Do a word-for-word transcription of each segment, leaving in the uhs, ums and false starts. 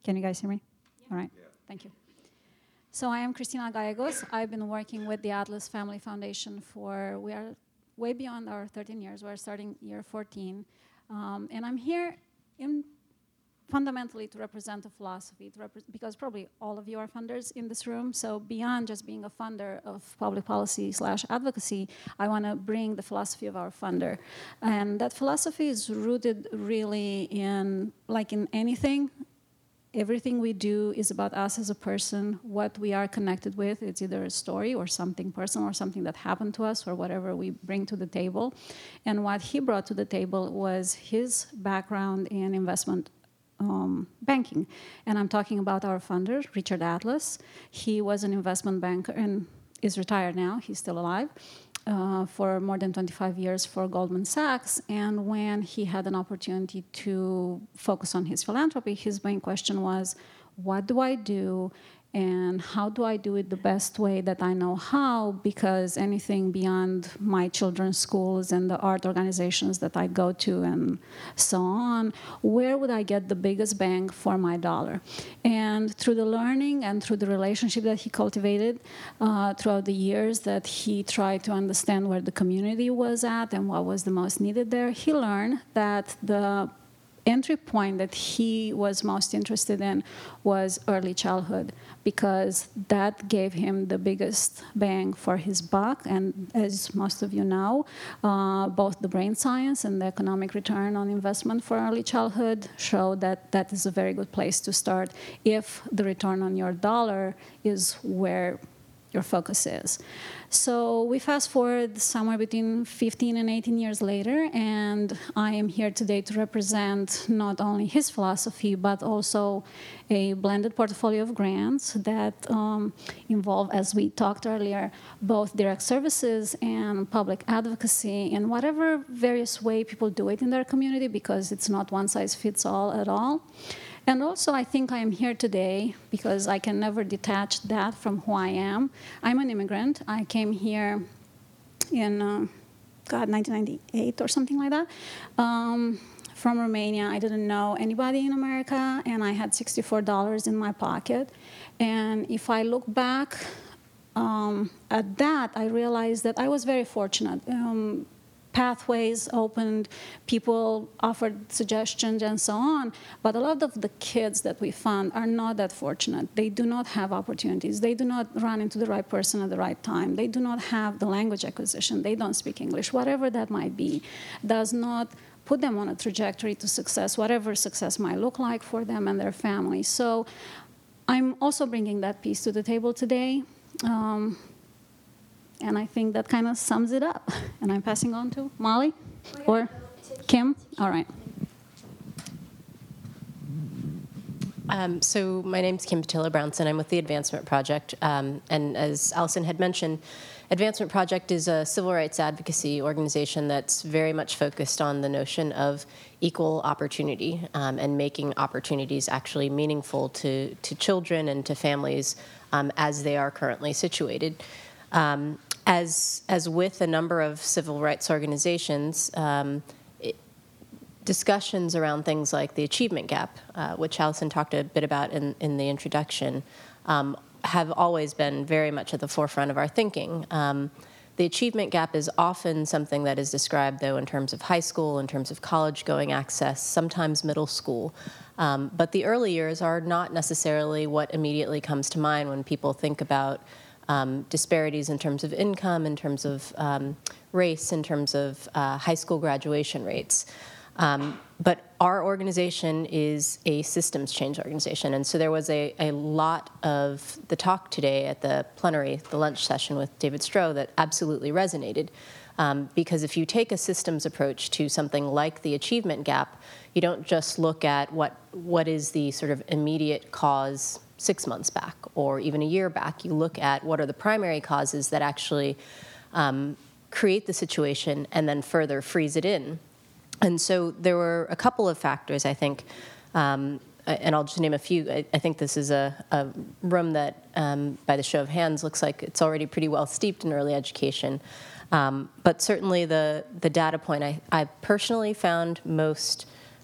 Can you guys hear me? All right. Yeah. Thank you. So I am Cristina Gallegos. I've been working with the Atlas Family Foundation for, we are way beyond our thirteen years. We're starting year fourteen. Um, and I'm here in fundamentally to represent a philosophy, to repre because probably all of you are funders in this room. So beyond just being a funder of public policy slash advocacy, I want to bring the philosophy of our funder. And that philosophy is rooted really in, like in anything, everything we do is about us as a person, what we are connected with. It's either a story or something personal or something that happened to us or whatever we bring to the table. And what he brought to the table was his background in investment um, banking. And I'm talking about our funder, Richard Atlas. He was an investment banker and is retired now. He's still alive. Uh, for more than twenty-five years for Goldman Sachs. And when he had an opportunity to focus on his philanthropy, his main question was, what do I do and how do I do it the best way that I know how? Because anything beyond my children's schools and the art organizations that I go to and so on, where would I get the biggest bang for my dollar? And through the learning and through the relationship that he cultivated uh, throughout the years that he tried to understand where the community was at and what was the most needed there, he learned that the entry point that he was most interested in was early childhood, because that gave him the biggest bang for his buck. And as most of you know, uh, both the brain science and the economic return on investment for early childhood show that that is a very good place to start if the return on your dollar is where your focus is. So we fast forward somewhere between fifteen and eighteen years later, and I am here today to represent not only his philosophy, but also a blended portfolio of grants that um, involve, as we talked earlier, both direct services and public advocacy in whatever various way people do it in their community, because it's not one size fits all at all. And also, I think I am here today because I can never detach that from who I am. I'm an immigrant. I came here in, uh, God, nineteen ninety-eight or something like that, um, from Romania. I didn't know anybody in America, and I had sixty-four dollars in my pocket. And if I look back um, at that, I realized that I was very fortunate. Um, pathways opened, people offered suggestions and so on, but a lot of the kids that we found are not that fortunate. They do not have opportunities. They do not run into the right person at the right time. They do not have the language acquisition. They don't speak English. Whatever that might be does not put them on a trajectory to success, whatever success might look like for them and their families. So I'm also bringing that piece to the table today. Um, And I think that kind of sums it up. And I'm passing on to Molly or Kim. All right. Um, so my name's Kim Patillo Brownson. I'm with the Advancement Project. Um, and as Allison had mentioned, Advancement Project is a civil rights advocacy organization that's very much focused on the notion of equal opportunity um, and making opportunities actually meaningful to, to children and to families um, as they are currently situated. Um, As, as with a number of civil rights organizations, um, it, discussions around things like the achievement gap, uh, which Allison talked a bit about in, in the introduction, um, have always been very much at the forefront of our thinking. Um, the achievement gap is often something that is described, though, in terms of high school, in terms of college-going access, sometimes middle school. Um, but the early years are not necessarily what immediately comes to mind when people think about Um, disparities in terms of income, in terms of um, race, in terms of uh, high school graduation rates. Um, but our organization is a systems change organization, and so there was a, a lot of the talk today at the plenary, the lunch session with David Stroh, that absolutely resonated. Um, because if you take a systems approach to something like the achievement gap, you don't just look at what what is the sort of immediate cause six months back or even a year back. You look at what are the primary causes that actually um, create the situation and then further freeze it in. And so there were a couple of factors, I think, um, and I'll just name a few. I, I think this is a, a room that, um, by the show of hands, looks like it's already pretty well steeped in early education. Um, but certainly the, the data point I, I personally found most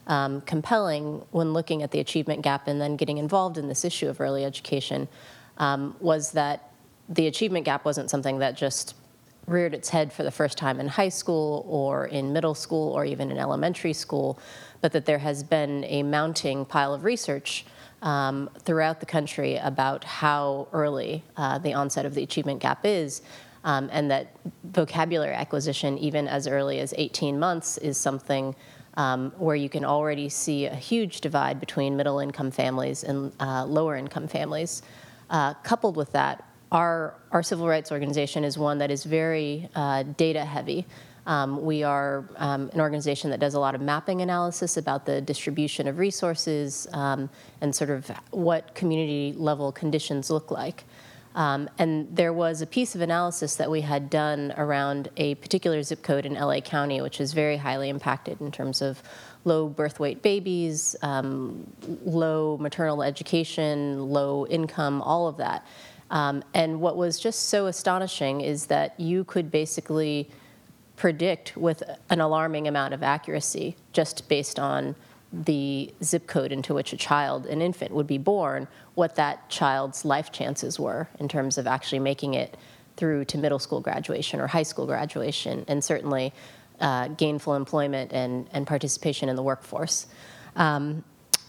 um, compelling when looking at the achievement gap and then getting involved in this issue of early education um, was that the achievement gap wasn't something that just reared its head for the first time in high school or in middle school or even in elementary school, but that there has been a mounting pile of research um, throughout the country about how early uh, the onset of the achievement gap is, um, and that vocabulary acquisition, even as early as eighteen months, is something um, where you can already see a huge divide between middle-income families and uh, lower-income families. Uh, coupled with that, Our, our civil rights organization is one that is very uh, data-heavy. Um, we are um, an organization that does a lot of mapping analysis about the distribution of resources um, and sort of what community-level conditions look like. Um, and there was a piece of analysis that we had done around a particular zip code in L A County, which is very highly impacted in terms of low birth weight babies, um, low maternal education, low income, all of that. Um, and what was just so astonishing is that you could basically predict with an alarming amount of accuracy, just based on the zip code into which a child, an infant, would be born, what that child's life chances were in terms of actually making it through to middle school graduation or high school graduation, and certainly uh, gainful employment and, and participation in the workforce. Um,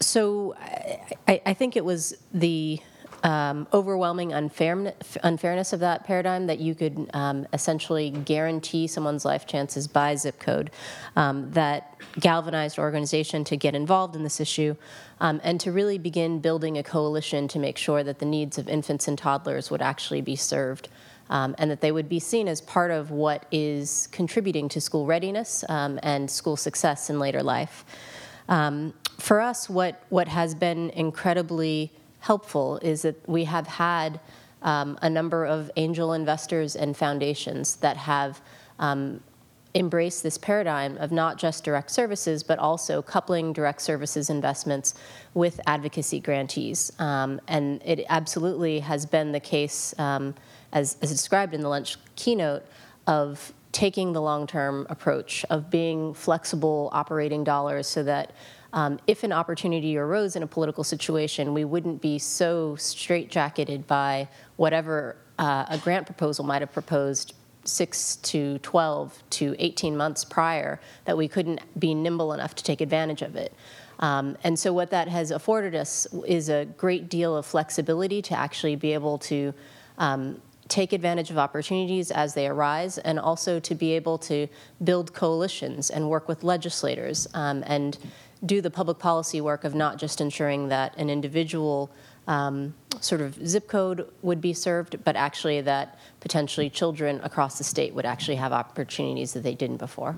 so I, I think it was the Um, overwhelming unfair, unfairness of that paradigm that you could um, essentially guarantee someone's life chances by zip code um, that galvanized organization to get involved in this issue um, and to really begin building a coalition to make sure that the needs of infants and toddlers would actually be served um, and that they would be seen as part of what is contributing to school readiness um, and school success in later life. Um, for us, what, what has been incredibly helpful is that we have had um, a number of angel investors and foundations that have um, embraced this paradigm of not just direct services, but also coupling direct services investments with advocacy grantees. Um, and it absolutely has been the case, um, as, as described in the lunch keynote, of taking the long-term approach, of being flexible operating dollars so that Um, if an opportunity arose in a political situation, we wouldn't be so straitjacketed by whatever uh, a grant proposal might have proposed six to twelve to eighteen months prior, that we couldn't be nimble enough to take advantage of it. Um, and so what that has afforded us is a great deal of flexibility to actually be able to um, take advantage of opportunities as they arise, and also to be able to build coalitions and work with legislators um, and do the public policy work of not just ensuring that an individual um, sort of zip code would be served, but actually that potentially children across the state would actually have opportunities that they didn't before.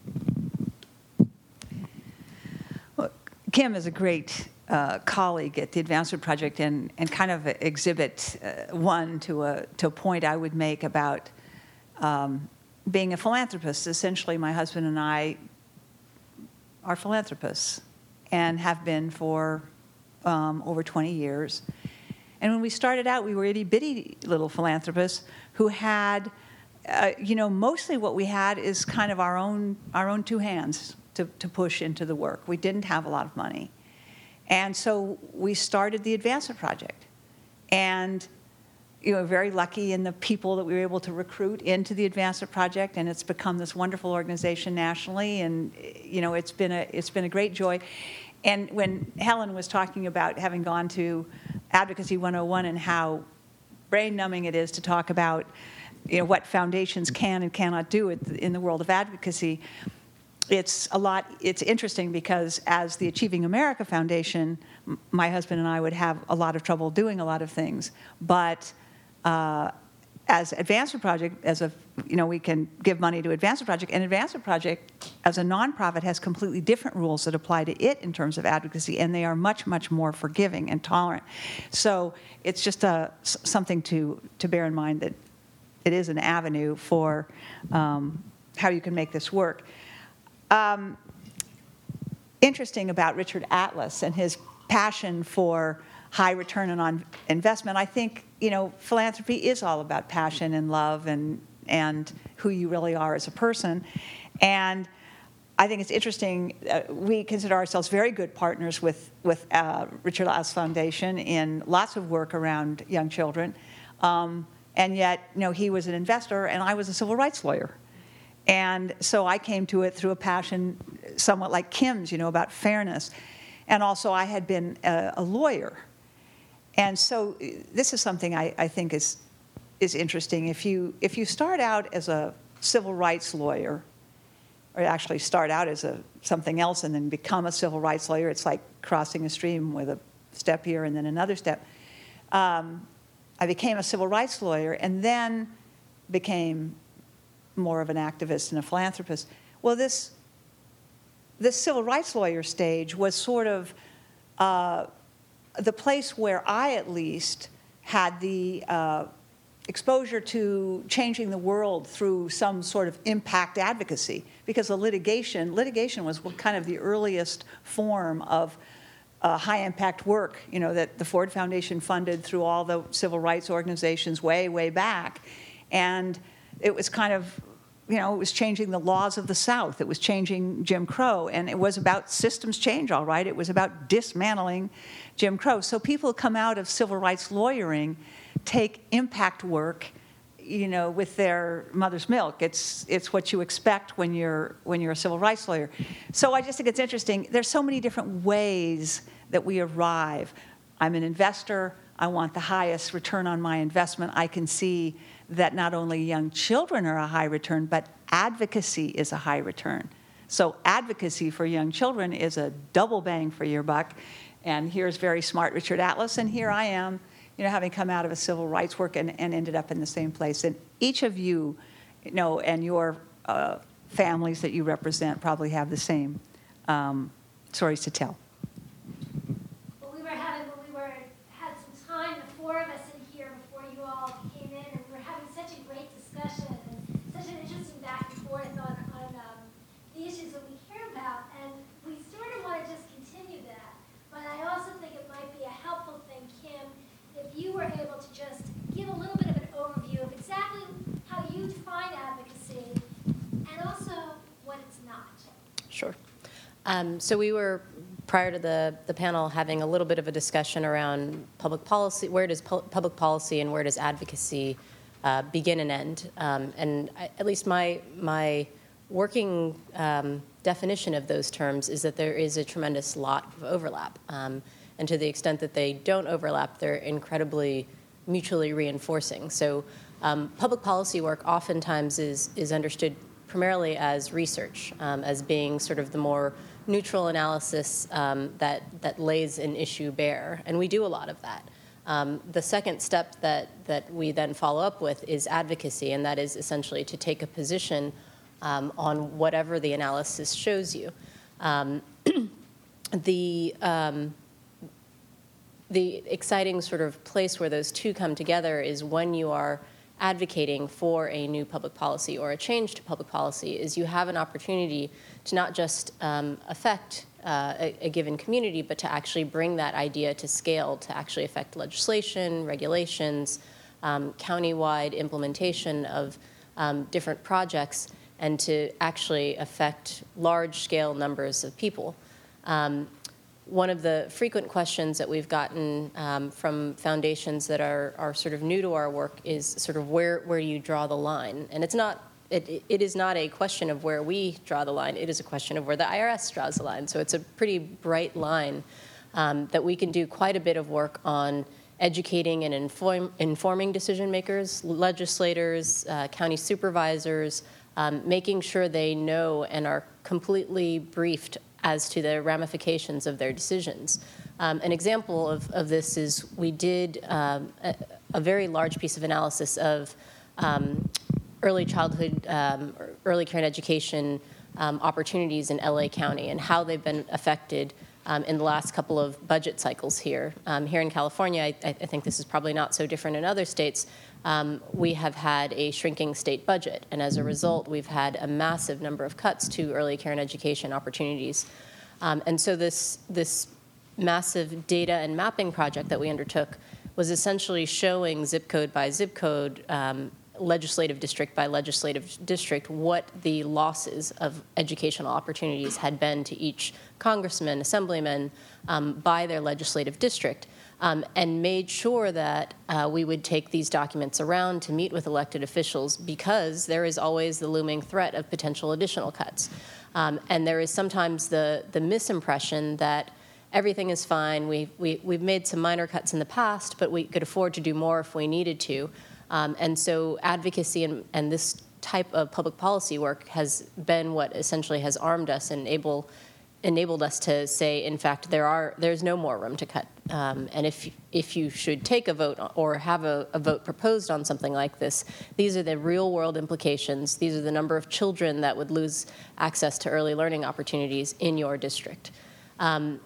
Well, Kim is a great uh, colleague at the Advancement Project, and, and kind of exhibit uh, one to a, to a point I would make about um, being a philanthropist. Essentially, my husband and I are philanthropists and have been for um, over twenty years. And when we started out, we were itty-bitty little philanthropists who had, uh, you know, mostly what we had is kind of our own, our own two hands to, to push into the work. We didn't have a lot of money. And so we started the Advancement Project. And you know, very lucky in the people that we were able to recruit into the Advancement Project, and it's become this wonderful organization nationally, and you know, it's been a it's been a great joy. And when Helen was talking about having gone to Advocacy one oh one and how brain-numbing it is to talk about, you know, what foundations can and cannot do in the world of advocacy, it's a lot. It's interesting because as the Achieving America Foundation, my husband and I would have a lot of trouble doing a lot of things, but Uh, as Advancement Project, as a, you know, we can give money to Advancement Project, and Advancement Project, as a nonprofit, has completely different rules that apply to it in terms of advocacy, and they are much, much more forgiving and tolerant. So it's just a, something to, to bear in mind, that it is an avenue for um, how you can make this work. Um, interesting about Richard Atlas and his passion for high return on investment. I think, you know, philanthropy is all about passion and love and and who you really are as a person. And I think it's interesting. Uh, we consider ourselves very good partners with, with uh, Richard Atlas Foundation in lots of work around young children. Um, and yet, you know, he was an investor and I was a civil rights lawyer. And so I came to it through a passion somewhat like Kim's, you know, about fairness. And also I had been a, a lawyer. And so this is something I, I think is, is interesting. If you, if you start out as a civil rights lawyer, or actually start out as a, something else and then become a civil rights lawyer, it's like crossing a stream with a step here and then another step. Um, I became a civil rights lawyer and then became more of an activist and a philanthropist. Well, this, this civil rights lawyer stage was sort of uh, the place where I, at least, had the uh, exposure to changing the world through some sort of impact advocacy, because the litigation, litigation was kind of the earliest form of uh, high-impact work, you know, that the Ford Foundation funded through all the civil rights organizations way, way back. And it was kind of, you know, it was changing the laws of the South. It was changing Jim Crow. And it was about systems change, all right. It was about dismantling Jim Crow. So people come out of civil rights lawyering, take impact work, you know, with their mother's milk. It's, it's what you expect when you're, when you're a civil rights lawyer. So I just think it's interesting. There's so many different ways that we arrive. I'm an investor. I want the highest return on my investment. I can see that not only young children are a high return, but advocacy is a high return. So advocacy for young children is a double bang for your buck. And here's very smart Richard Atlas, and here I am, you know, having come out of a civil rights work and, and ended up in the same place. And each of you, you know, and your uh, families that you represent probably have the same um, stories to tell. Well, we were having, when we were, had some time, the four of us in here before you all came in, and we were having such a great discussion and such an interesting back and forth on, on um, the issues that we care about. And we sort of want to just continue that. But I also think it might be a helpful thing, Kim, if you were able to just give a little bit of an overview of exactly how you define advocacy and also what it's not. Sure. Um, so we were, prior to the, the panel, having a little bit of a discussion around public policy. Where does pu public policy and where does advocacy uh, begin and end? Um, and I, at least my, my working um, definition of those terms is that there is a tremendous lot of overlap. Um, and to the extent that they don't overlap, they're incredibly mutually reinforcing. So um, public policy work oftentimes is, is understood primarily as research, um, as being sort of the more neutral analysis um, that, that lays an issue bare. And we do a lot of that. Um, the second step that, that we then follow up with is advocacy, and that is essentially to take a position um, on whatever the analysis shows you. Um, the, um, the exciting sort of place where those two come together is when you are advocating for a new public policy or a change to public policy, is you have an opportunity to not just um, affect uh, a, a given community, but to actually bring that idea to scale to actually affect legislation, regulations, um, county-wide implementation of um, different projects, and to actually affect large-scale numbers of people. Um, One of the frequent questions that we've gotten um, from foundations that are, are sort of new to our work is sort of where, where do you draw the line? And it's not, it, it is not a question of where we draw the line, it is a question of where the I R S draws the line. So it's a pretty bright line um, that we can do quite a bit of work on educating and inform, informing decision makers, legislators, uh, county supervisors, um, making sure they know and are completely briefed as to the ramifications of their decisions. Um, an example of, of this is we did um, a, a very large piece of analysis of um, early childhood, um, early care and education um, opportunities in L A County and how they've been affected um, in the last couple of budget cycles here. Um, here in California, I, I think this is probably not so different in other states. Um, we have had a shrinking state budget, and as a result, we've had a massive number of cuts to early care and education opportunities. Um, and so this, this massive data and mapping project that we undertook was essentially showing zip code by zip code um, legislative district by legislative district, what the losses of educational opportunities had been to each congressman, assemblyman, um, by their legislative district, um, and made sure that uh, we would take these documents around to meet with elected officials, because there is always the looming threat of potential additional cuts. Um, and there is sometimes the, the misimpression that everything is fine. We, we, we've made some minor cuts in the past, but we could afford to do more if we needed to. Um, and so advocacy and, and this type of public policy work has been what essentially has armed us and able, enabled us to say, in fact, there are there's no more room to cut. Um, and if if you should take a vote or have a, a vote proposed on something like this, these are the real world implications. These are the number of children that would lose access to early learning opportunities in your district. Um,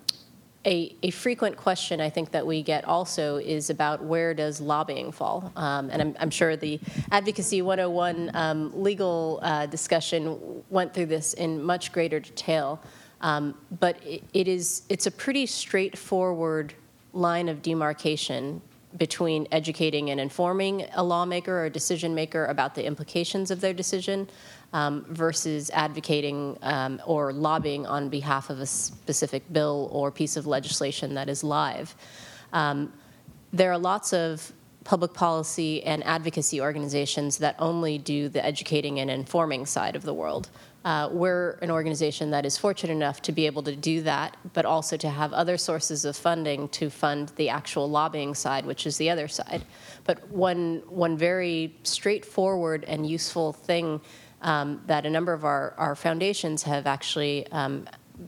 A, a frequent question I think that we get also is about where does lobbying fall? Um, and I'm, I'm sure the Advocacy one oh one um, legal uh, discussion went through this in much greater detail. Um, but it, it is, it's a pretty straightforward line of demarcation between educating and informing a lawmaker or a decision maker about the implications of their decision um, versus advocating um, or lobbying on behalf of a specific bill or piece of legislation that is live. Um, there are lots of public policy and advocacy organizations that only do the educating and informing side of the world. Uh, we're an organization that is fortunate enough to be able to do that, but also to have other sources of funding to fund the actual lobbying side, which is the other side. But one, one very straightforward and useful thing um, that a number of our, our foundations have actually um,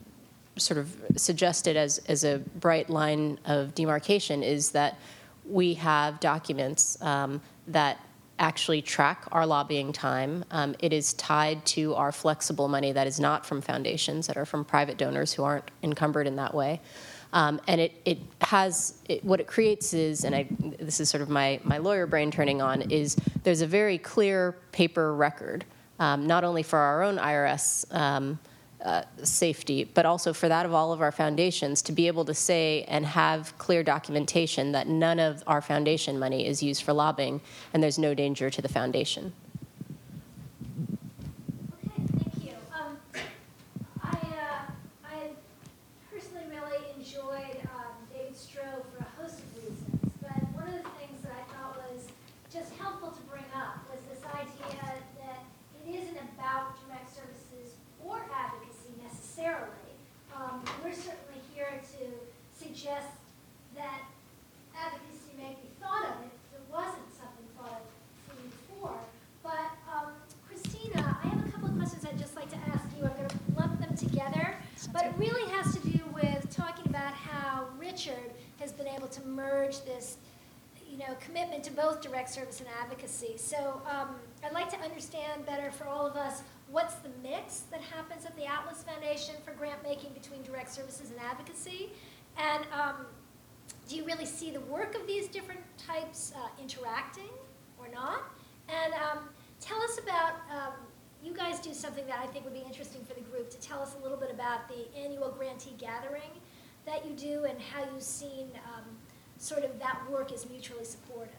sort of suggested as, as a bright line of demarcation is that we have documents um, that actually track our lobbying time. Um, it is tied to our flexible money that is not from foundations, that are from private donors who aren't encumbered in that way. Um, and it, it has, it, what it creates is, and I, this is sort of my, my lawyer brain turning on, is there's a very clear paper record, um, not only for our own I R S um, Uh, safety, but also for that of all of our foundations to be able to say and have clear documentation that none of our foundation money is used for lobbying and there's no danger to the foundation. Okay, thank you. Um, I, uh, I personally really enjoyed um, David Stroh for a host of reasons, but one of the things that I thought was just helpful to bring up was this idea that it isn't about direct services or advocacy necessarily. Um, we're certainly here to suggest that advocacy may be thought of if there wasn't something thought of for you before. But um, Christina, I have a couple of questions I'd just like to ask you. I'm going to lump them together, but it really has to do with talking about how Richard has been able to merge this, you know, commitment to both direct service and advocacy. So um, I'd like to understand better for all of us what's the mix that happens at the Atlas Foundation for grant making between direct services and advocacy, and um, do you really see the work of these different types uh, interacting or not? And um, tell us about, um, you guys do something that I think would be interesting for the group, to tell us a little bit about the annual grantee gathering that you do and how you've seen um, sort of that work is mutually supportive.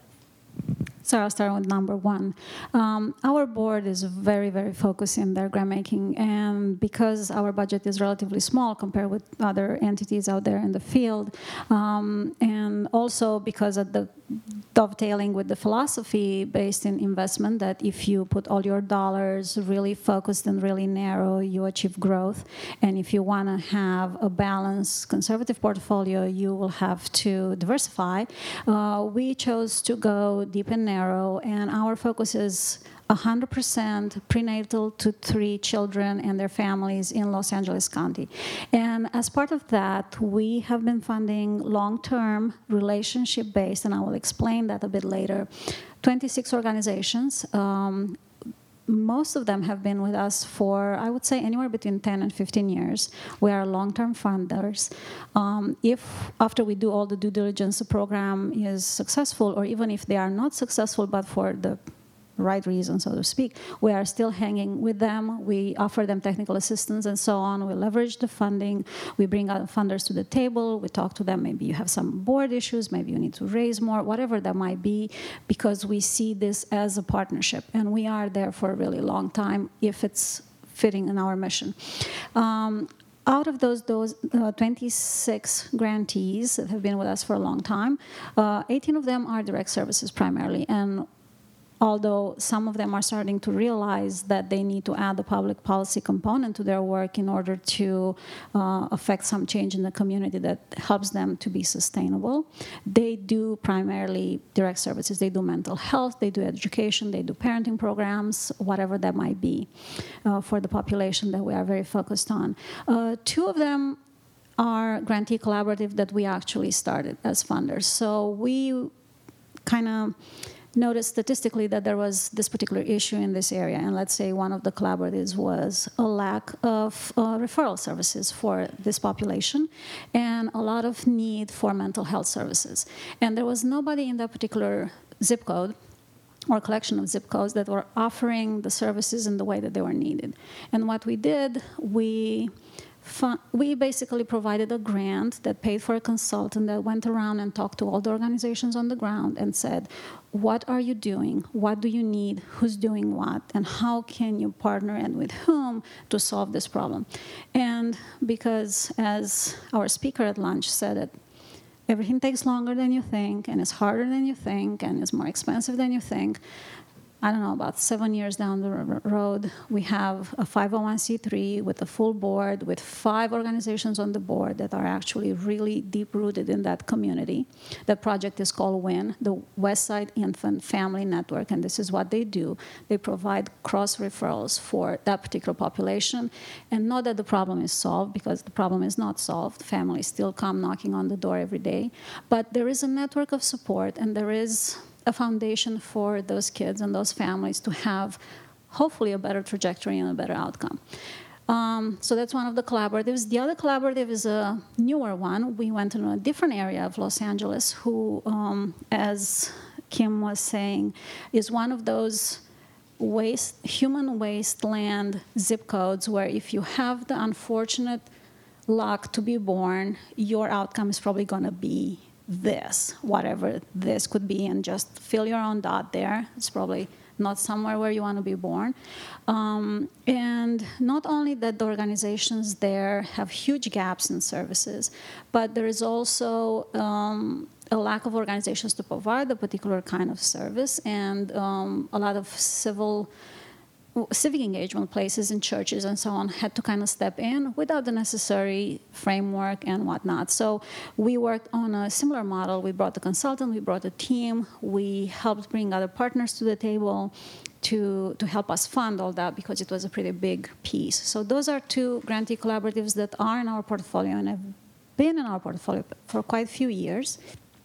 So I'll start with number one. Um, our board is very, very focused in their grant making, and because our budget is relatively small compared with other entities out there in the field, um, and also because of the dovetailing with the philosophy based in investment, that if you put all your dollars really focused and really narrow, you achieve growth. And if you want to have a balanced conservative portfolio, you will have to diversify. Uh, we chose to go deep and narrow, and our focus is one hundred percent prenatal to three children and their families in Los Angeles County. And as part of that, we have been funding long-term relationship-based, and I will explain that a bit later, twenty-six organizations. Um, most of them have been with us for, I would say, anywhere between ten and fifteen years. We are long-term funders. Um, if after we do all the due diligence, the program is successful, or even if they are not successful, but for the right reason, so to speak. We are still hanging with them. We offer them technical assistance and so on. We leverage the funding. We bring out funders to the table. We talk to them. Maybe you have some board issues. Maybe you need to raise more, whatever that might be, because we see this as a partnership. And we are there for a really long time if it's fitting in our mission. Um, Out of those, those uh, twenty-six grantees that have been with us for a long time, uh, eighteen of them are direct services primarily. And although some of them are starting to realize that they need to add the public policy component to their work in order to uh, affect some change in the community that helps them to be sustainable, they do primarily direct services. They do mental health, they do education, they do parenting programs, whatever that might be uh, for the population that we are very focused on. Uh, two of them are grantee collaborative that we actually started as funders. So we kind of noticed statistically that there was this particular issue in this area, and let's say one of the collaboratives was a lack of uh, referral services for this population and a lot of need for mental health services. And there was nobody in that particular zip code or collection of zip codes that were offering the services in the way that they were needed. And what we did, we We basically provided a grant that paid for a consultant that went around and talked to all the organizations on the ground and said, what are you doing? What do you need? Who's doing what? And how can you partner and with whom to solve this problem? And because, as our speaker at lunch said it, everything takes longer than you think, and it's harder than you think, and it's more expensive than you think. I don't know, about seven years down the road, we have a five oh one c three with a full board, with five organizations on the board that are actually really deep-rooted in that community. The project is called WIN, the Westside Infant Family Network, and this is what they do. They provide cross-referrals for that particular population, and not that the problem is solved, because the problem is not solved. Families still come knocking on the door every day, but there is a network of support, and there is a foundation for those kids and those families to have hopefully a better trajectory and a better outcome. Um, so that's one of the collaboratives. The other collaborative is a newer one. We went in a different area of Los Angeles who, um, as Kim was saying, is one of those waste, human wasteland zip codes where if you have the unfortunate luck to be born, your outcome is probably going to be this, whatever this could be, and just fill your own dot there. It's probably not somewhere where you want to be born. Um, and not only that the organizations there have huge gaps in services, but there is also um, a lack of organizations to provide a particular kind of service, and um, a lot of civil civic engagement places and churches and so on had to kind of step in without the necessary framework and whatnot. So we worked on a similar model. We brought the consultant, we brought a team, we helped bring other partners to the table to, to help us fund all that, because it was a pretty big piece. So those are two grantee collaboratives that are in our portfolio and have been in our portfolio for quite a few years.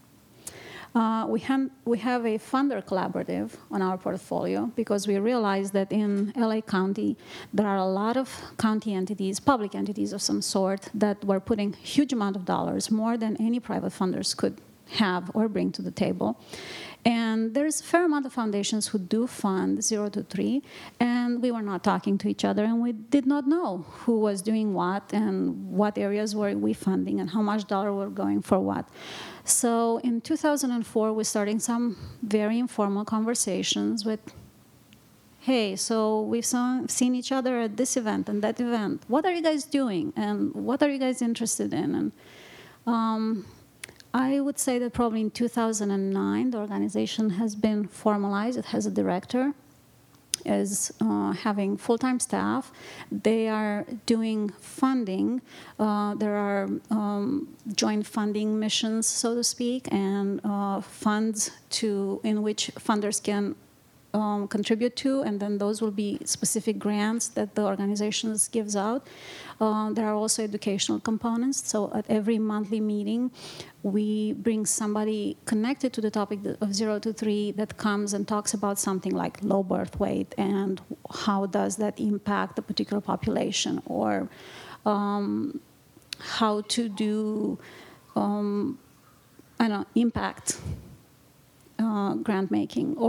Uh, we, have, we have a funder collaborative on our portfolio because we realized that in L A County, there are a lot of county entities, public entities of some sort, that were putting huge amount of dollars, more than any private funders could have or bring to the table. And there's a fair amount of foundations who do fund zero to three, and we were not talking to each other, and we did not know who was doing what and what areas were we funding and how much dollar were going for what. So in two thousand four, we started some very informal conversations with, hey, so we've saw, seen each other at this event and that event. What are you guys doing? And what are you guys interested in? And um, I would say that probably in two thousand nine, the organization has been formalized. It has a director, is uh, having full-time staff. They are doing funding. Uh, there are um, joint funding missions, so to speak, and uh, funds to in which funders can um, contribute to, and then those will be specific grants that the organizations gives out. Uh, there are also educational components. So at every monthly meeting, we bring somebody connected to the topic of zero to three that comes and talks about something like low birth weight and how does that impact the particular population, or um, how to do, um, I don't know, impact uh, grant making, or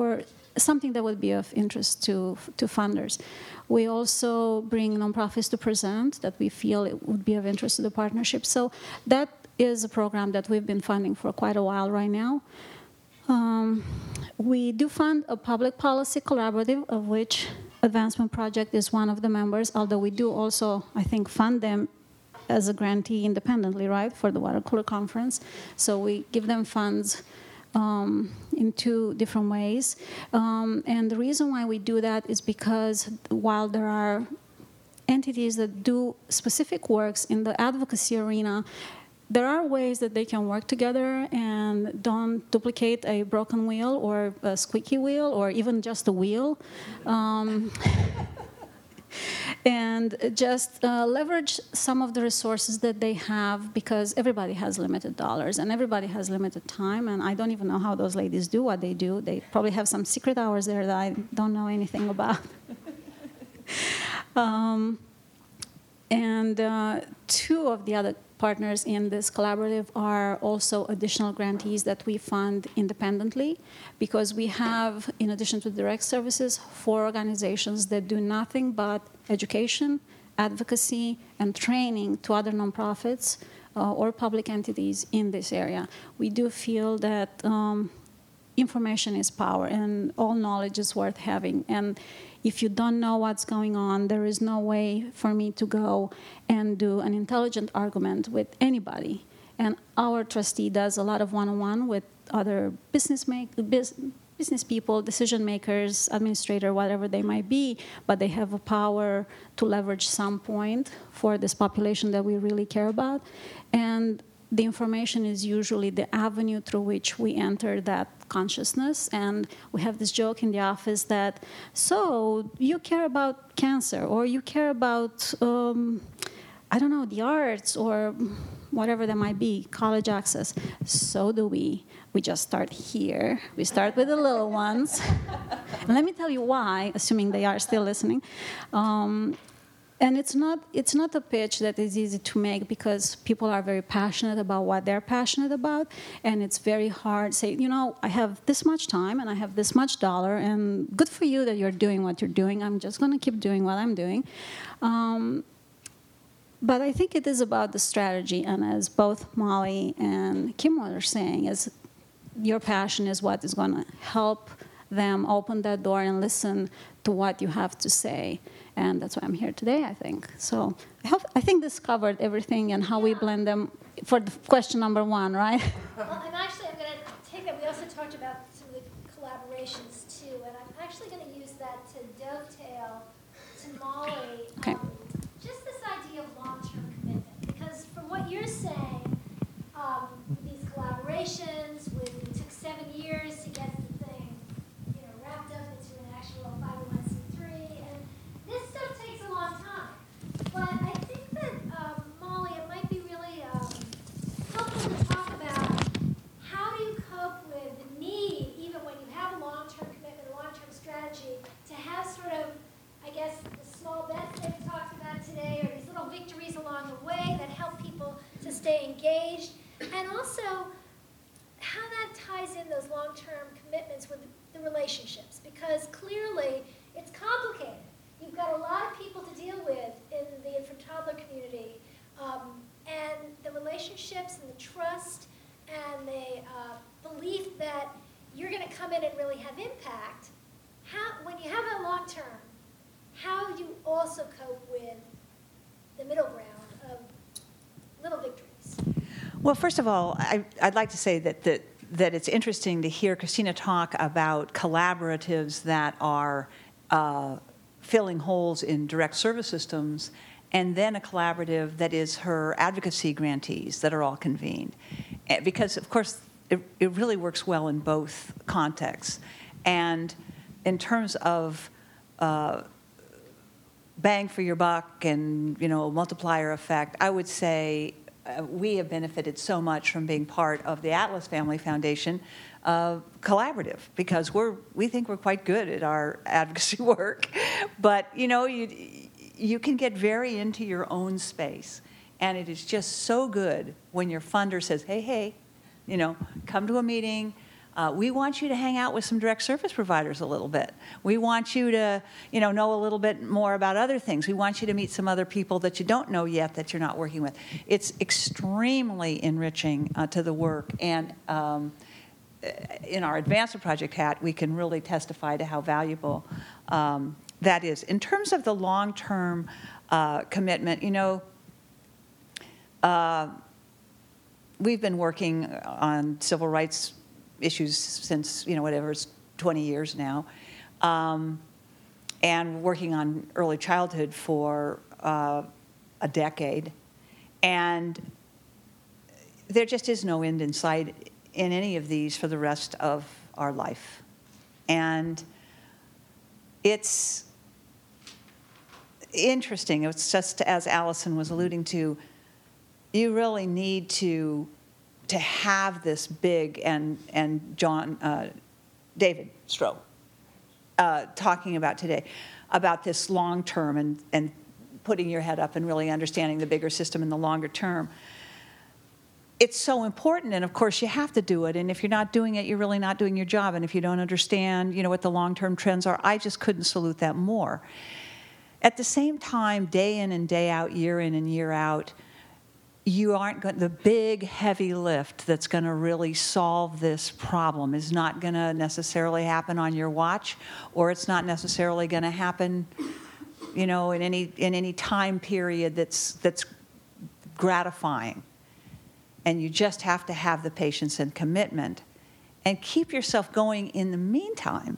something that would be of interest to, to funders. We also bring nonprofits to present that we feel it would be of interest to the partnership. So that is a program that we've been funding for quite a while right now. Um, we do fund a public policy collaborative, of which Advancement Project is one of the members, although we do also, I think, fund them as a grantee independently, right, for the Water Cooler Conference. So we give them funds um, in two different ways. Um, and the reason why we do that is because while there are entities that do specific works in the advocacy arena, there are ways that they can work together and don't duplicate a broken wheel or a squeaky wheel or even just a wheel. Um, and just uh, leverage some of the resources that they have, because everybody has limited dollars and everybody has limited time, and I don't even know how those ladies do what they do. They probably have some secret hours there that I don't know anything about. um, and uh, two of the other partners in this collaborative are also additional grantees that we fund independently, because we have, in addition to direct services, four organizations that do nothing but education, advocacy, and training to other nonprofits uh, or public entities in this area. We do feel that um, information is power, and all knowledge is worth having. And if you don't know what's going on, there is no way for me to go and do an intelligent argument with anybody. And our trustee does a lot of one-on-one with other business make, business people, decision makers, administrator, whatever they might be, but they have a power to leverage some point for this population that we really care about. And the information is usually the avenue through which we enter that consciousness. And we have this joke in the office that, so you care about cancer, or you care about, um, I don't know, the arts, or whatever that might be, college access. So do we. We just start here. We start with the little ones. And let me tell you why, assuming they are still listening. Um, And it's not, it's not a pitch that is easy to make, because people are very passionate about what they're passionate about, and it's very hard to say, you know, I have this much time and I have this much dollar, and good for you that you're doing what you're doing. I'm just going to keep doing what I'm doing. Um, but I think it is about the strategy, and as both Molly and Kim were saying, is your passion is what is going to help them open that door and listen to what you have to say. And that's why I'm here today, I think. So I, hope, I think this covered everything and how we blend them for the question number one, right? Well, I'm actually, I'm going to take that. We also talked about some of the collaborations, too. And I'm actually going to use that to dovetail to Molly. Okay. Um, just this idea of long-term commitment. Because from what you're saying, um, these collaborations, with, it took seven years to get the thing, you know, wrapped up into an actual five oh one c three. And this stuff takes a long time. But I think that, um, Molly, it might be really um, helpful to talk about how do you cope with the need, even when you have a long-term commitment, a long-term strategy, to have sort of, I guess, the small bets that we talked about today, or these little victories along the way that help people to stay engaged, and also how that ties in those long-term commitments with the relationships, because clearly it's complicated. You've got a lot of people to deal with in the infant toddler community, um, and the relationships and the trust and the uh, belief that you're going to come in and really have impact. How, when you have a long term, how do you also cope with the middle ground of little victories? Well, first of all, I, I'd like to say that, that that it's interesting to hear Christina talk about collaboratives that are uh, filling holes in direct service systems, and then a collaborative that is her advocacy grantees that are all convened. Because, of course, it, it really works well in both contexts. And in terms of uh, bang for your buck and, you know, multiplier effect, I would say uh, we have benefited so much from being part of the Atlas Family Foundation uh, collaborative, because we're we think we're quite good at our advocacy work. But, you know, you you can get very into your own space, and it is just so good when your funder says, hey, hey, you know, come to a meeting, Uh, we want you to hang out with some direct service providers a little bit. We want you to, you know, know a little bit more about other things. We want you to meet some other people that you don't know yet that you're not working with. It's extremely enriching uh, to the work, and um, in our advancement project hat, we can really testify to how valuable um, that is. In terms of the long-term uh, commitment, you know, uh, we've been working on civil rights issues since, you know, whatever, it's twenty years now, um, and working on early childhood for uh, a decade. And there just is no end in sight in any of these for the rest of our life. And it's interesting. It's just, as Allison was alluding to, you really need to to have this big, and and John uh, David Stroh uh, talking about today, about this long term, and and putting your head up and really understanding the bigger system in the longer term. It's so important, and of course you have to do it, and if you're not doing it, you're really not doing your job, and if you don't understand, you know, what the long-term trends are, I just couldn't salute that more. At the same time, day in and day out, year in and year out, you aren't going, the big heavy lift that's going to really solve this problem is not going to necessarily happen on your watch, or it's not necessarily going to happen, you know, in any in any time period that's that's gratifying. And you just have to have the patience and commitment, and keep yourself going in the meantime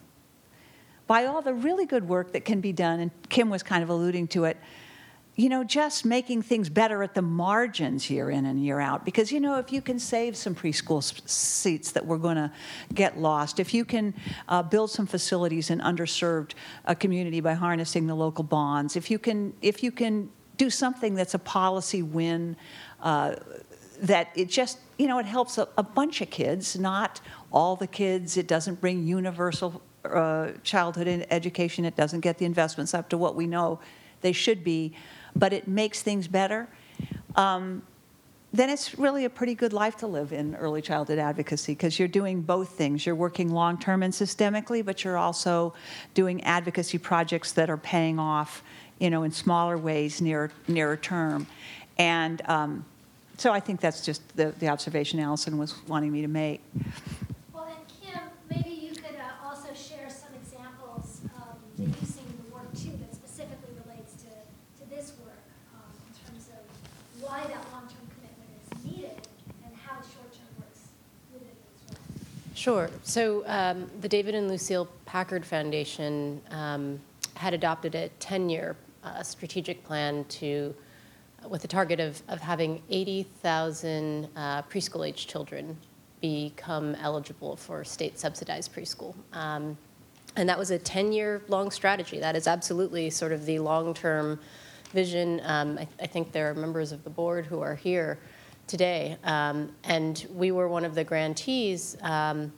by all the really good work that can be done. And Kim was kind of alluding to it. You know, just making things better at the margins year in and year out. Because, you know, if you can save some preschool s- seats that we're going to get lost, if you can uh, build some facilities in underserved uh, community by harnessing the local bonds, if you can, if you can do something that's a policy win, uh, that it just, you know, it helps a, a bunch of kids, not all the kids. It doesn't bring universal uh, childhood education. It doesn't get the investments up to what we know they should be, but it makes things better, um, then it's really a pretty good life to live in early childhood advocacy, because you're doing both things. You're working long-term and systemically, but you're also doing advocacy projects that are paying off, you know, in smaller ways near, nearer term. And um, so I think that's just the, the observation Allison was wanting me to make. Well, and Kim, maybe you could uh, also share some examples um, that you've seen in the work, too, that specifically relates to, to this work um, in terms of why that long-term commitment is needed and how short-term works with it as well. Sure. So um, the David and Lucille Packard Foundation um, had adopted a ten-year uh, strategic plan to, with a target of, of having eighty thousand uh, preschool-age children become eligible for state-subsidized preschool. Um, and that was a ten-year long strategy. That is absolutely sort of the long-term vision. Um, I, I think there are members of the board who are here today. Um, and we were one of the grantees um,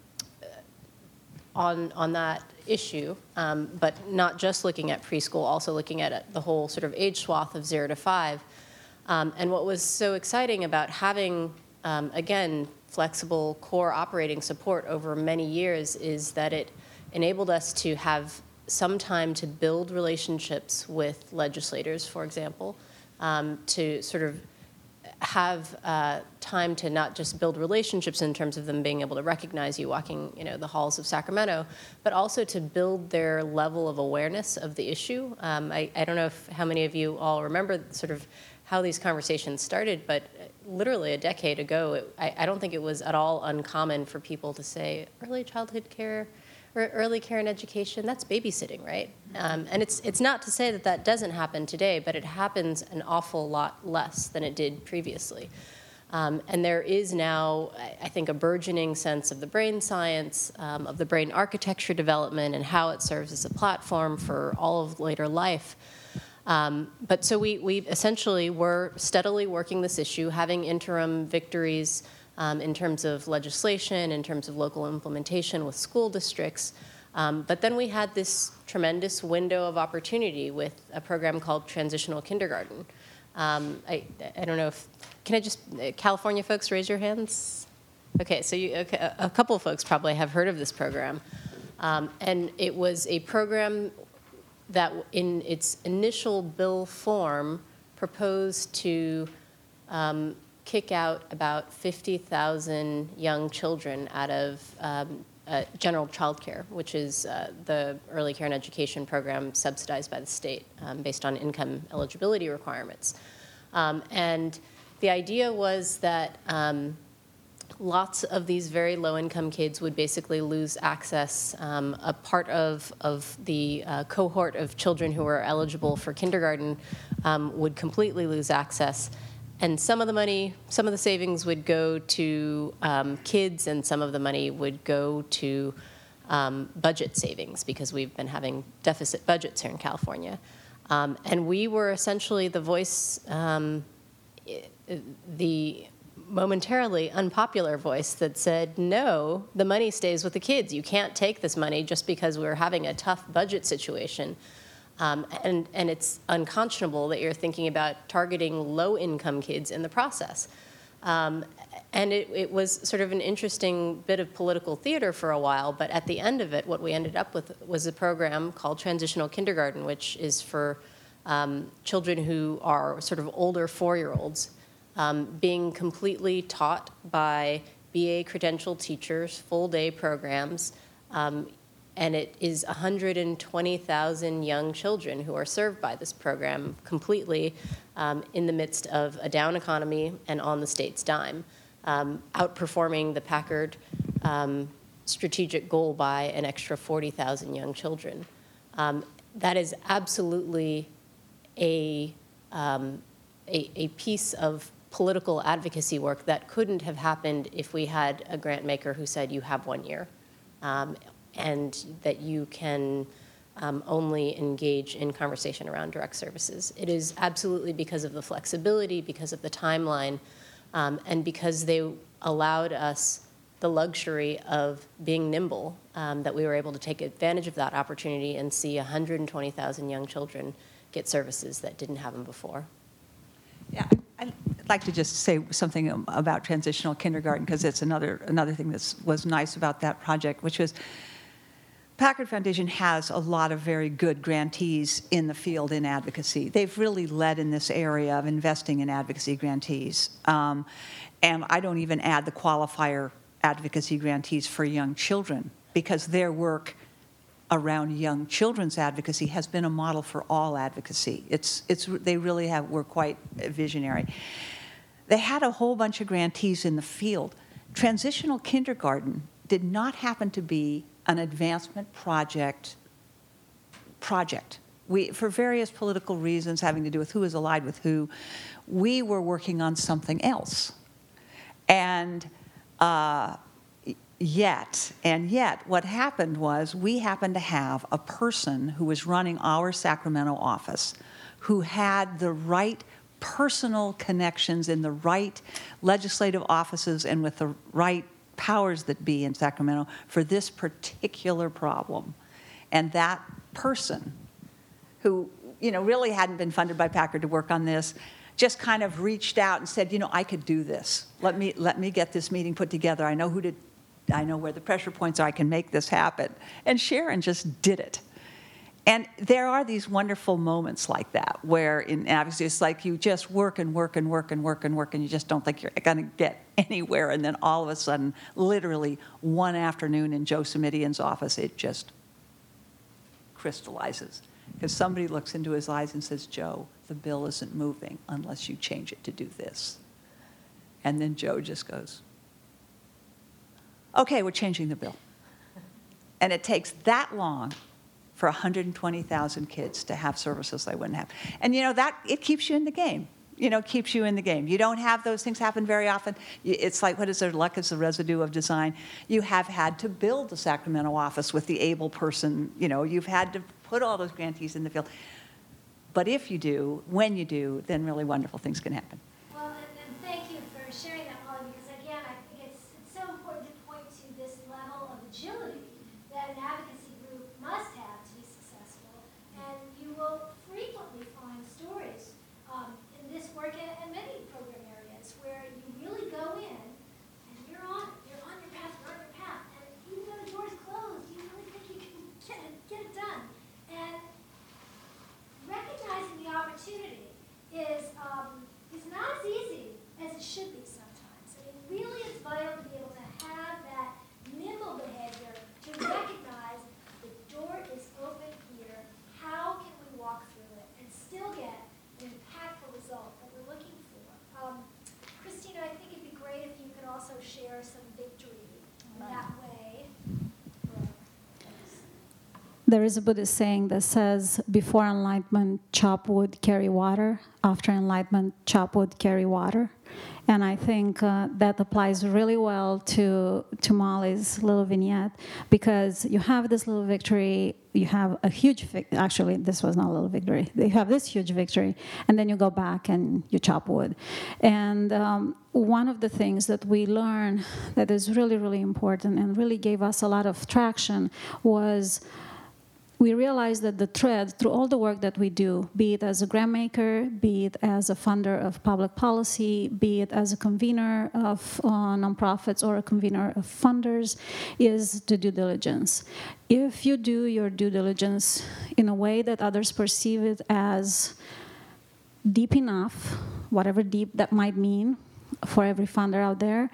on, on that issue, um, but not just looking at preschool, also looking at the whole sort of age swath of zero to five. Um, and what was so exciting about having, um, again, flexible core operating support over many years is that it enabled us to have some time to build relationships with legislators, for example, um, to sort of have uh, time to not just build relationships in terms of them being able to recognize you walking, you know, the halls of Sacramento, but also to build their level of awareness of the issue. Um, I, I don't know if, how many of you all remember sort of how these conversations started, but literally a decade ago, it, I, I don't think it was at all uncommon for people to say, early childhood care, or early care and education, that's babysitting, right? Um, and it's it's not to say that that doesn't happen today, but it happens an awful lot less than it did previously. Um, and there is now, I think, a burgeoning sense of the brain science, um, of the brain architecture development, and how it serves as a platform for all of later life. Um, but so we, we essentially were steadily working this issue, having interim victories um, in terms of legislation, in terms of local implementation with school districts. Um, but then we had this tremendous window of opportunity with a program called Transitional Kindergarten. Um, I, I don't know if, can I just, California folks, raise your hands? Okay, so you, okay, a a couple of folks probably have heard of this program. Um, and it was a program that in its initial bill form proposed to um, kick out about fifty thousand young children out of um, uh, general child care, which is uh, the early care and education program subsidized by the state um, based on income eligibility requirements. Um, and the idea was that um, lots of these very low-income kids would basically lose access. Um, a part of, of the uh, cohort of children who were eligible for kindergarten um, would completely lose access. And some of the money, some of the savings would go to um, kids, and some of the money would go to um, budget savings, because we've been having deficit budgets here in California. Um, and we were essentially the voice, um, the momentarily unpopular voice that said, no, the money stays with the kids. You can't take this money just because we're having a tough budget situation. Um, and, and it's unconscionable that you're thinking about targeting low-income kids in the process. Um, and it, it was sort of an interesting bit of political theater for a while, but at the end of it, what we ended up with was a program called Transitional Kindergarten, which is for um, children who are sort of older four-year-olds, um, being completely taught by B A credentialed teachers, full-day programs, um, and it is one hundred twenty thousand young children who are served by this program completely um, in the midst of a down economy and on the state's dime, um, outperforming the Packard um, strategic goal by an extra forty thousand young children. Um, that is absolutely a, um, a, a piece of political advocacy work that couldn't have happened if we had a grant maker who said, you have one year. Um, and that you can um, only engage in conversation around direct services. It is absolutely because of the flexibility, because of the timeline, um, and because they allowed us the luxury of being nimble, um, that we were able to take advantage of that opportunity and see one hundred twenty thousand young children get services that didn't have them before. Yeah, I'd like to just say something about transitional kindergarten, because it's another, another thing that was nice about that project, which was Packard Foundation has a lot of very good grantees in the field in advocacy. They've really led in this area of investing in advocacy grantees. Um, and I don't even add the qualifier advocacy grantees for young children, because their work around young children's advocacy has been a model for all advocacy. It's, it's, they really have, were quite visionary. They had a whole bunch of grantees in the field. Transitional kindergarten did not happen to be an advancement project project. We, for various political reasons having to do with who is allied with who, we were working on something else. And uh, yet, and yet, what happened was we happened to have a person who was running our Sacramento office who had the right personal connections in the right legislative offices and with the right powers that be in Sacramento for this particular problem. And that person, who, you know, really hadn't been funded by Packard to work on this, just kind of reached out and said, you know, I could do this. Let me, let me get this meeting put together. I know who to, I know where the pressure points are. I can make this happen. And Sharon just did it. And there are these wonderful moments like that where in advocacy it's like you just work and work and work and work and work and you just don't think you're going to get anywhere. And then all of a sudden, literally one afternoon in Joe Simidian's office, it just crystallizes. Because somebody looks into his eyes and says, Joe, the bill isn't moving unless you change it to do this. And then Joe just goes, okay, we're changing the bill. And it takes that long for one hundred twenty thousand kids to have services they wouldn't have. And, you know, that, it keeps you in the game. You know, keeps you in the game. You don't have those things happen very often. It's like, what is there, luck is the residue of design. You have had to build the Sacramento office with the able person. You know, you've had to put all those grantees in the field. But if you do, when you do, then really wonderful things can happen. Well, and, and thank you for sharing that, Molly, because again, I think it's, it's so important to point to this level of agility that an advocacy group must have to be successful. And you will frequently find stories um, in this work and, and many program areas where you really go in and you're on it. that way. There is a Buddhist saying that says, before enlightenment, chop wood, carry water. After enlightenment, chop wood, carry water. And I think uh, that applies really well to, to Molly's little vignette, because you have this little victory, you have a huge, vic- actually, this was not a little victory. You have this huge victory, and then you go back and you chop wood. And um, one of the things that we learned that is really, really important and really gave us a lot of traction was we realized that the thread through all the work that we do, be it as a grant maker, be it as a funder of public policy, be it as a convener of uh, nonprofits or a convener of funders, is the due diligence. If you do your due diligence in a way that others perceive it as deep enough, whatever deep that might mean, for every funder out there.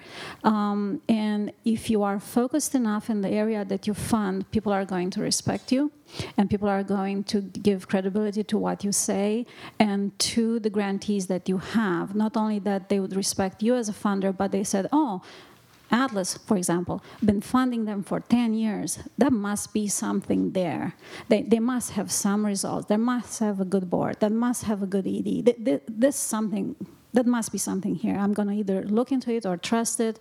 Um, and if you are focused enough in the area that you fund, people are going to respect you, and people are going to give credibility to what you say and to the grantees that you have. Not only that they would respect you as a funder, but they said, oh, Atlas, for example, been funding them for ten years. There must be something there. They, they must have some results. They must have a good board. They must have a good E D. This is something. That must be something here. I'm going to either look into it or trust it.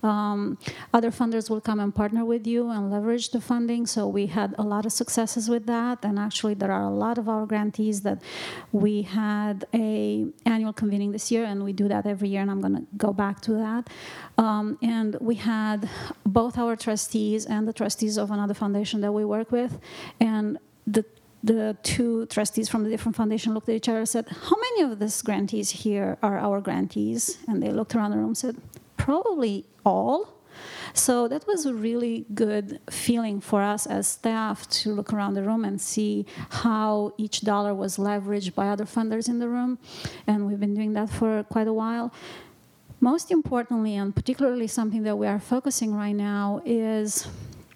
Um, other funders will come and partner with you and leverage the funding. So we had a lot of successes with that. And actually, there are a lot of our grantees that we had a annual convening this year, and we do that every year, and I'm going to go back to that. Um, and we had both our trustees and the trustees of another foundation that we work with, and the The two trustees from the different foundation looked at each other and said, how many of these grantees here are our grantees? And they looked around the room and said, probably all. So that was a really good feeling for us as staff to look around the room and see how each dollar was leveraged by other funders in the room. And we've been doing that for quite a while. Most importantly, and particularly something that we are focusing right now, is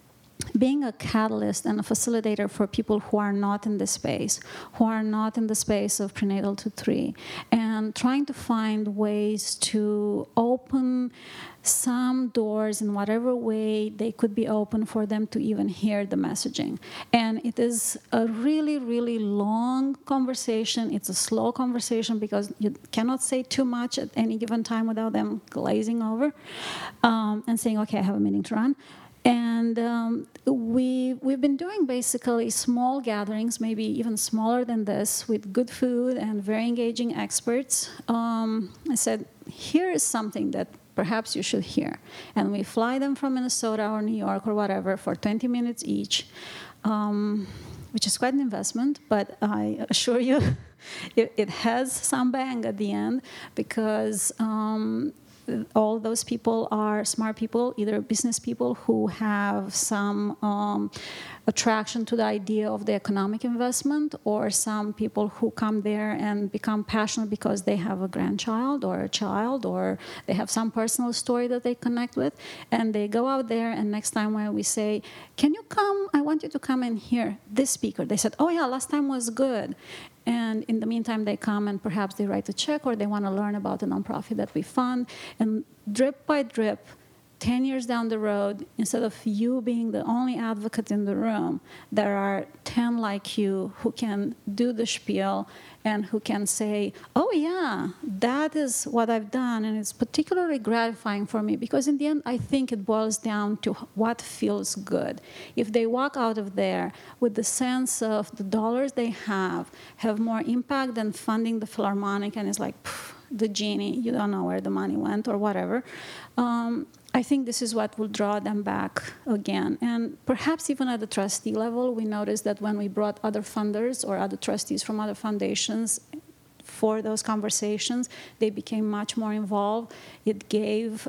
being a catalyst and a facilitator for people who are not in this space, who are not in the space of prenatal to three, and trying to find ways to open some doors in whatever way they could be open for them to even hear the messaging. And it is a really, really long conversation. It's a slow conversation because you cannot say too much at any given time without them glazing over um, and saying, okay, I have a meeting to run. And um, we, we've been doing basically small gatherings, maybe even smaller than this, with good food and very engaging experts. Um, I said, here is something that perhaps you should hear. And we fly them from Minnesota or New York or whatever for twenty minutes each, um, which is quite an investment, but I assure you it, it has some bang at the end, because um, all those people are smart people, either business people who have some um, attraction to the idea of the economic investment, or some people who come there and become passionate because they have a grandchild or a child, or they have some personal story that they connect with, and they go out there, and next time when we say, can you come, I want you to come and hear this speaker, they said, oh yeah, last time was good. And in the meantime, they come and perhaps they write a check, or they want to learn about the nonprofit that we fund. And drip by drip, ten years down the road, instead of you being the only advocate in the room, there are ten like you who can do the spiel and who can say, oh yeah, that is what I've done. And it's particularly gratifying for me, because in the end, I think it boils down to what feels good. If they walk out of there with the sense of the dollars they have have more impact than funding the Philharmonic, and it's like, the genie, you don't know where the money went or whatever, um, I think this is what will draw them back again. And perhaps even at the trustee level, we noticed that when we brought other funders or other trustees from other foundations for those conversations, they became much more involved. It gave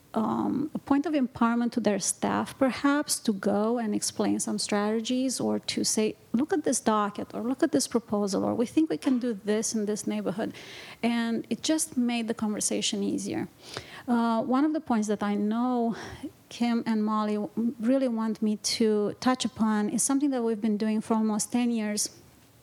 um, a point of empowerment to their staff, perhaps, to go and explain some strategies, or to say, look at this docket, or look at this proposal, or we think we can do this in this neighborhood. And it just made the conversation easier. Uh, one of the points that I know Kim and Molly really want me to touch upon is something that we've been doing for almost ten years,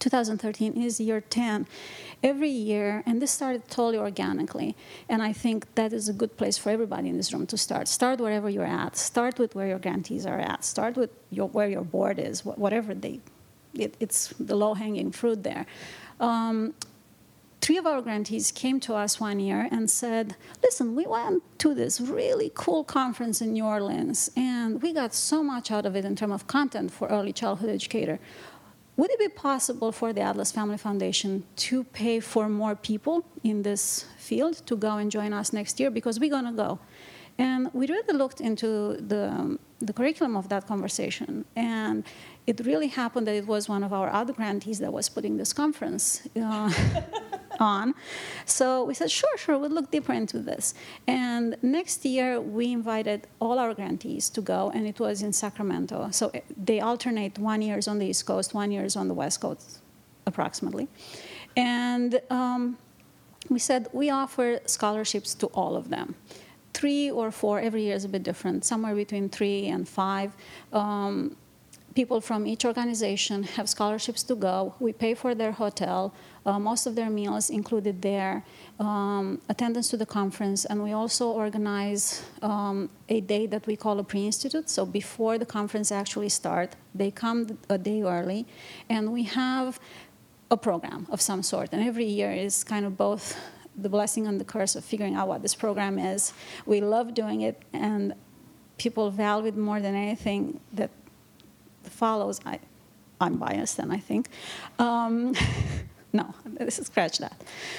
two thousand thirteen is year ten. Every year, and this started totally organically, and I think that is a good place for everybody in this room to start. Start wherever you're at. Start with where your grantees are at. Start with your, where your board is, whatever they, it, it's the low-hanging fruit there. Um, Three of our grantees came to us one year and said, listen, we went to this really cool conference in New Orleans, and we got so much out of it in terms of content for early childhood educator. Would it be possible for the Atlas Family Foundation to pay for more people in this field to go and join us next year? Because we're going to go. And we really looked into the, um, the curriculum of that conversation, and it really happened that it was one of our other grantees that was putting this conference uh, on. So we said, sure, sure, we'll look deeper into this. And next year, we invited all our grantees to go, and it was in Sacramento. So they alternate one year is on the East Coast, one year is on the West Coast, approximately. And um, we said, we offer scholarships to all of them. Three or four, every year is a bit different, somewhere between three and five. Um, people from each organization have scholarships to go. We pay for their hotel, uh, most of their meals included there, um, attendance to the conference, and we also organize um, a day that we call a pre-institute. So before the conference actually starts, they come a day early, and we have a program of some sort. And every year is kind of both the blessing and the curse of figuring out what this program is. We love doing it, and people value it more than anything that follows. I, I'm biased, and I think. Um, no, this is scratch that.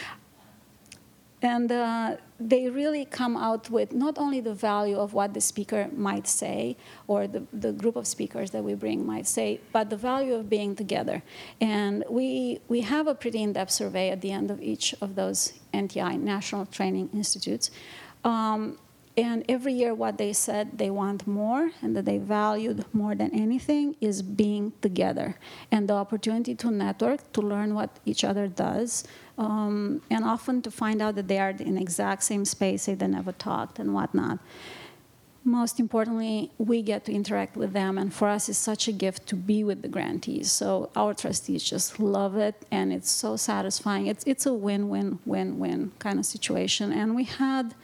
And uh, they really come out with not only the value of what the speaker might say, or the, the group of speakers that we bring might say, but the value of being together. And we, we have a pretty in-depth survey at the end of each of those N T I, National Training Institutes. Um, and every year what they said they want more and that they valued more than anything is being together and the opportunity to network, to learn what each other does, um, and often to find out that they are in the exact same space, say they never talked and whatnot. Most importantly, we get to interact with them, and for us it's such a gift to be with the grantees. So our trustees just love it, and it's so satisfying. It's, it's a win-win-win-win kind of situation. And we had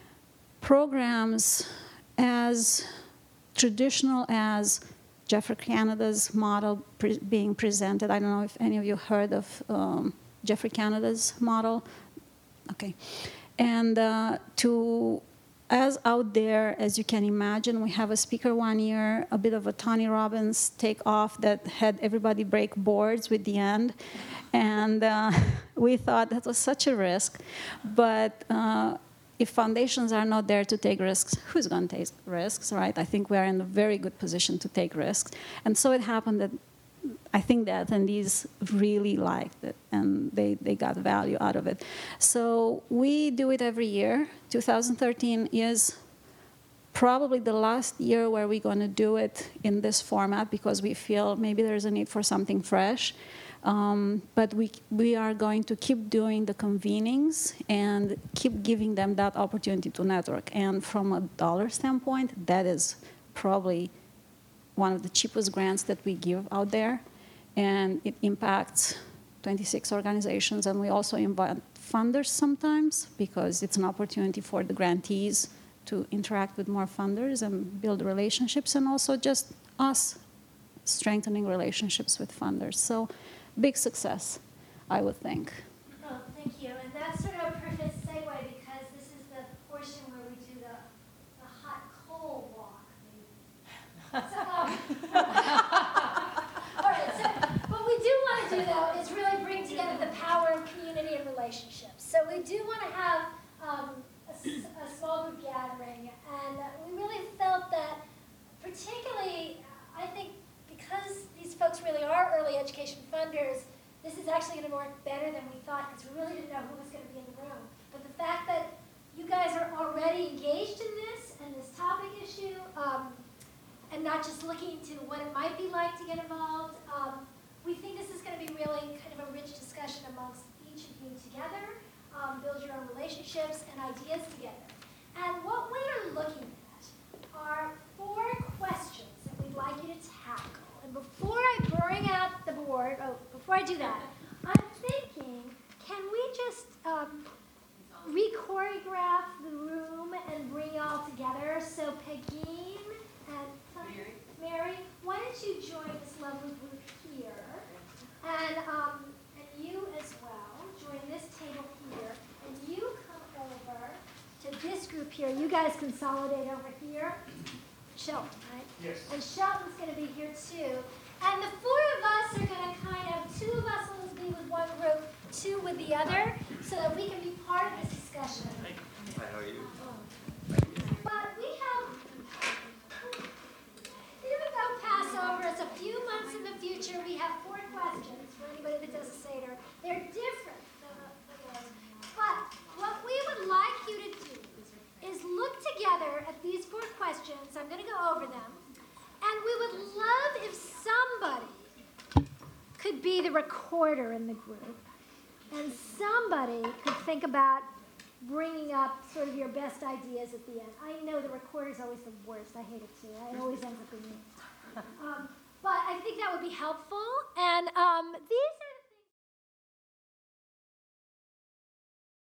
programs as traditional as Jeffrey Canada's model pre being presented. I don't know if any of you heard of um, Jeffrey Canada's model. Okay. And uh, to, as out there as you can imagine, we have a speaker one year, a bit of a Tony Robbins takeoff that had everybody break boards with the end. And uh, we thought that was such a risk. But uh, if foundations are not there to take risks, who's going to take risks, right? I think we are in a very good position to take risks. And so it happened that I think the attendees really liked it, and they, they got value out of it. So we do it every year. two thousand thirteen is probably the last year where we're going to do it in this format because we feel maybe there's a need for something fresh. Um, but we, we are going to keep doing the convenings and keep giving them that opportunity to network. And from a dollar standpoint, that is probably one of the cheapest grants that we give out there. And it impacts twenty-six organizations. And we also invite funders sometimes because it's an opportunity for the grantees to interact with more funders and build relationships, and also just us strengthening relationships with funders. So big success, I would think. Oh, thank you. And that's sort of a perfect segue because this is the portion where we do the, the hot coal walk. So, um, all right, so what we do want to do, though, is really bring together the power of community and relationships. So we do want to have um, a, a small group gathering, and we really felt that particularly, I think, because these folks really are early education funders, this is actually going to work better than we thought because we really didn't know who was going to be in the room. But the fact that you guys are already engaged in this and this topic issue, um, and not just looking to what it might be like to get involved, um, we think this is going to be really kind of a rich discussion amongst each of you together, um, build your own relationships and ideas together. And what we are looking at are four questions that we'd like you to tackle. And before I bring out the board, oh, before I do that, I'm thinking, can we just um, re-choreograph the room and bring you all together? So Pegeen and Mary. Mary, why don't you join this lovely group here? And, um, and you as well, join this table here. And you come over to this group here. You guys consolidate over here. Shelton, right? Yes. And Shelton's going to be here too. And the four of us are going to kind of, two of us will be with one group, two with the other, so that we can be part of this discussion. Hi, how are you? But we have, even though Passover is a few months in the future, we have four questions for anybody that does a Seder. They're different than those. But what we would like you to do is look together at these four questions. I'm going to go over them. And we would love if somebody could be the recorder in the group. And somebody could think about bringing up sort of your best ideas at the end. I know the recorder is always the worst. I hate it too. It always ends up being me. Um, but I think that would be helpful. And um, these